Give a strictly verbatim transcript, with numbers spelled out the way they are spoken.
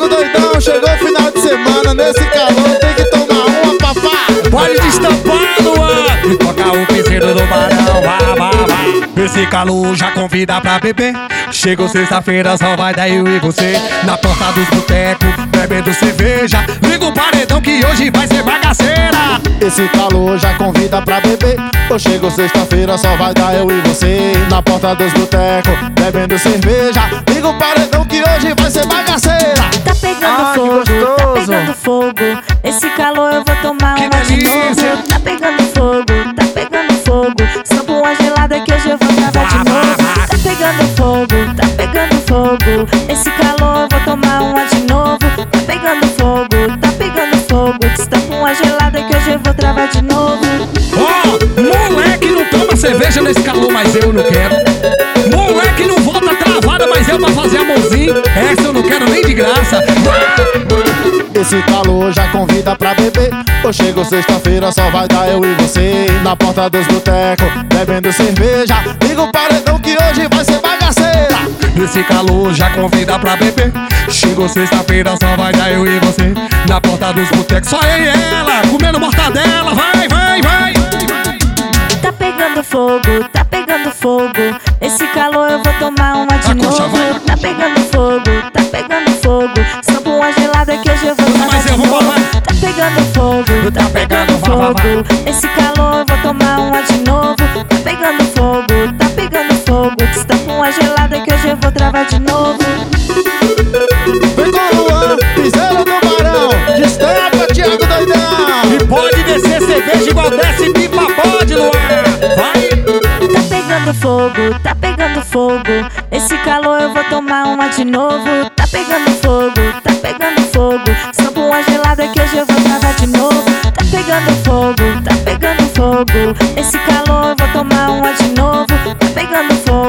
doidão, chegou o final de semana. Nesse calor tem que tomar uma, papá. Pode destampar, Luan, e toca o piseiro do barão. Vá, vá, vá. Esse calor já convida pra beber. Chegou sexta-feira, só vai dar eu e você na porta dos botecos, bebendo cerveja. Liga o paredão que hoje vai ser bagaceira. Esse calor já convida pra beber. Eu chego sexta-feira, só vai dar eu e você na porta dos botecos, bebendo cerveja. Liga o paredão que hoje vai ser bagaceira. Tá pegando Ah, que fogo, gostoso. tá pegando fogo. Esse calor eu vou tomar Que uma de delícia. novo. Tá pegando fogo, tá pegando fogo. Só uma gelada que hoje eu vou travar de novo. Tá pegando fogo, tá pegando fogo. Esse calor eu vou tomar uma de novo. Tá pegando fogo, tá pegando fogo. Estampa uma gelada que hoje eu vou travar de novo. Ó, oh, moleque não toma cerveja nesse calor, mas eu não quero. Moleque não volta travada, mas eu pra fazer amorzinho. Essa eu não quero nem de graça. Esse calor já convida pra beber. Eu chego sexta-feira, só vai dar eu e você na porta dos botecos, bebendo cerveja. Liga o paredão que hoje vai ser bagaceira. Esse calor já convida pra beber. Chegou sexta-feira, só vai dar eu e você na porta dos botecos. Só eu e ela, comendo mortadela. Vai, vai, vai. Tá pegando fogo, tá pegando fogo. Esse calor eu vou tomar uma de A coxa novo. vai. Tá pegando fogo, tá pegando fogo. Só com uma gelada que hoje eu vou tomar Mas eu de vou novo. tomar. Tá pegando fogo, Tá tá pegando pegando, vá, vá, vá. fogo. Esse calor eu vou tomar uma de novo. Tá pegando fogo, tá pegando fogo. Está com uma gelada que hoje eu vou travar de novo. Vem com o Luan, piseiro do barão. Destampa, Thiago doidão. E pode descer cerveja igual desce pipa, pode, Luan. Vai. Tá pegando fogo, tá pegando fogo. Esse calor eu vou tomar uma de novo. Tá pegando fogo, tá pegando fogo. Só com uma gelada que hoje eu vou travar de novo. Tá pegando fogo, tá pegando fogo. Esse calor eu vou tomar uma de novo. Tá pegando fogo.